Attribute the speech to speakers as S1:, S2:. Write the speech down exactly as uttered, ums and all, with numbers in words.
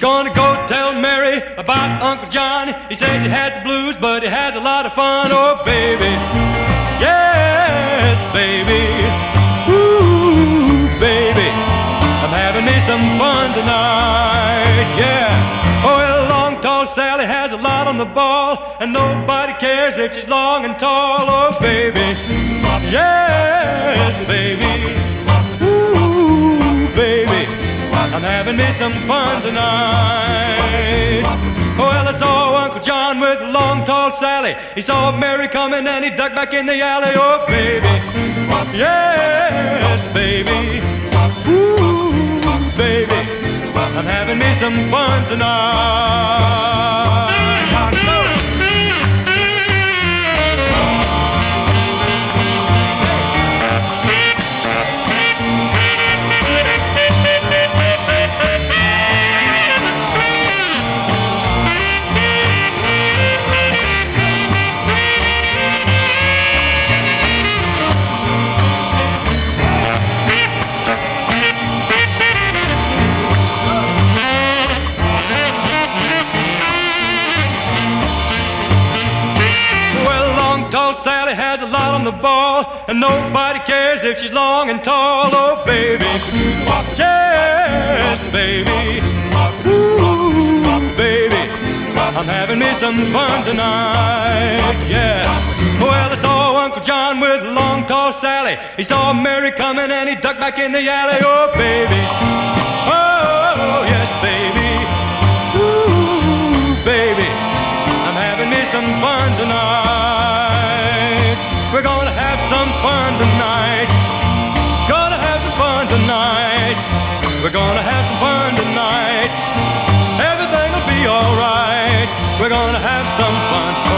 S1: Gonna go tell Mary about Uncle John. He says he had the blues, but he has a lot of fun. Oh, baby, yes, baby, ooh, baby, I'm having me some fun tonight, yeah. Oh, well, long, tall Sally has a lot on the ball, and nobody cares if she's long and tall. Oh, baby, yes, baby, ooh, baby, I'm having me some fun tonight. Oh, well, I saw Uncle John with long, tall Sally. He saw Mary coming and he ducked back in the alley. Oh, baby, yes, baby, ooh, baby, I'm having me some fun tonight. Tall Sally has a lot on the ball, and nobody cares if she's long and tall. Oh, baby, yes, baby, ooh, baby, I'm having me some fun tonight, yeah. Well, I saw Uncle John with long, tall Sally. He saw Mary coming and he ducked back in the alley. Oh, baby, oh, yes, baby, ooh, baby, I'm having me some fun tonight. We're gonna have some fun tonight. Gonna have some fun tonight. We're gonna have some fun tonight. Everything'll be alright. We're gonna have some fun.